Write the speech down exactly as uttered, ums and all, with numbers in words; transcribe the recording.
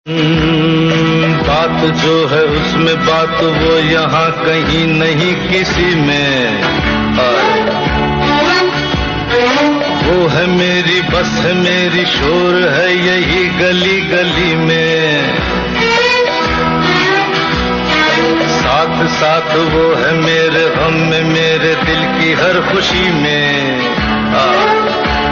बात जो है उसमें बात वो यहाँ कहीं नहीं किसी में। वो है मेरी बस है मेरी शोर है यही गली गली में। साथ साथ वो है मेरे गम में मेरे दिल की हर खुशी में। आ,